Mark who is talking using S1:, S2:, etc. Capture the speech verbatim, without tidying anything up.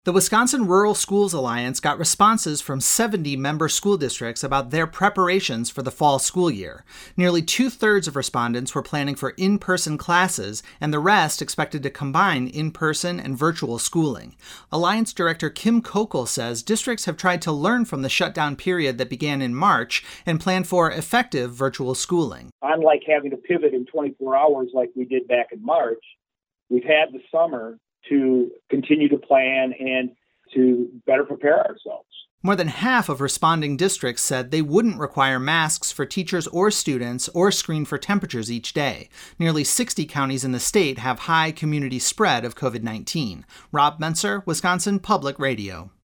S1: The Wisconsin Rural Schools Alliance got responses from seventy member school districts about their preparations for the fall school year. Nearly two-thirds of respondents were planning for in-person classes, and the rest expected to combine in-person and virtual schooling. Alliance Director Kim Kokel says districts have tried to learn from the shutdown period that began in March and plan for effective virtual schooling.
S2: Unlike having to pivot in twenty-four hours like we did back in March, we've had the summer to continue to plan and to better prepare ourselves.
S1: More than half of responding districts said they wouldn't require masks for teachers or students or screen for temperatures each day. Nearly sixty counties in the state have high community spread of covid nineteen. Rob Menser, Wisconsin Public Radio.